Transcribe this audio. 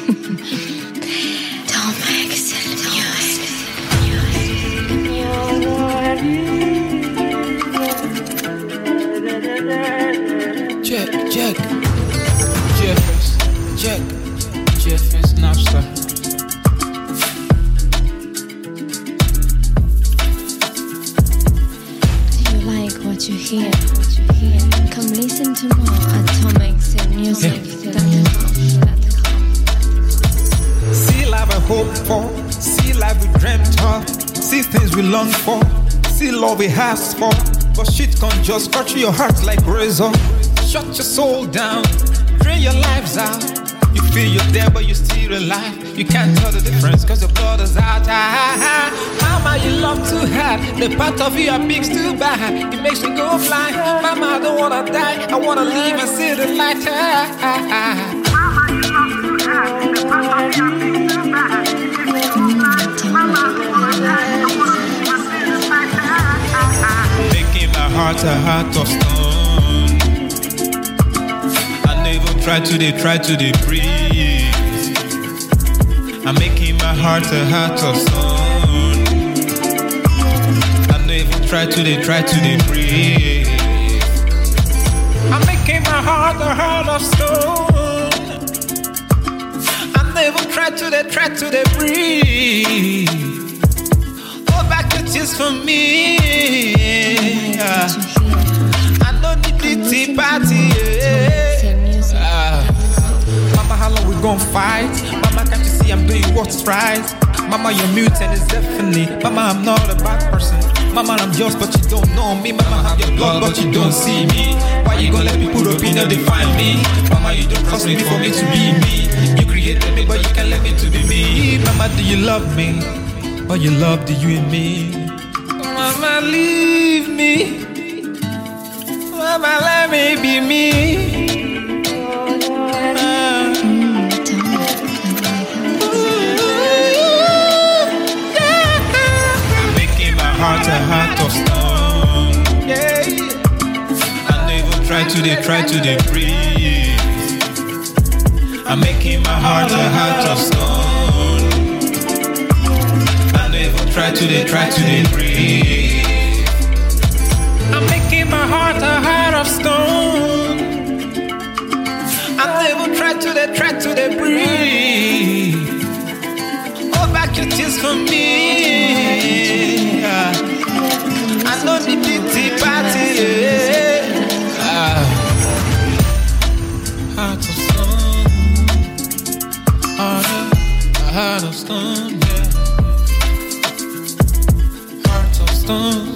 Jack, Jeffers, Napster. Do you like what you hear? Come listen to more Atomics in music. See life I hope for, see life we dreamt of, see things we long for, see love we ask for. But shit can't just cut through your heart like razor. Shut your soul down, drain your lives out. You feel you're there but you're still alive. You can't tell the difference cause your blood is out. Mama, you love too hard. The part of you I pick's too bad. It makes me go blind. Mama, I don't wanna die, I wanna live and see the light. Mama, you love too hard. The part of you I pick's too bad. It makes me go blind. Mama, I don't wanna die, I wanna live and see the light. Making my heart a heart of stone. Try to breathe. I'm making my heart a heart of stone. I never try to breathe. I'm making my heart a heart of stone. I never try to breathe. Hold back your tears for me. I don't need the tea party. Mama, how long we gon' fight? Mama, can't you see I'm doing what's right? Mama, you're mutant is definitely. Mama, I'm not a bad person. Mama, I'm yours, but you don't know me. Mama, have your blood, but you don't see me. Why you gonna let people opinion define me? Mama, you don't trust me for me to be me. You created me, but you can't let me to be me. Mama, do you love me? Or you love do you and me? Mama, leave me. Mama, let me be me. Heart a heart of stone. Yeah. I never try to breathe. I'm making my heart a heart of stone. I never try to breathe. I'm making my heart a heart of stone. I never try to breathe. Hold back your tears for me. I know the pity party. Heart of stone. Heart of stone. Yeah. Heart of stone.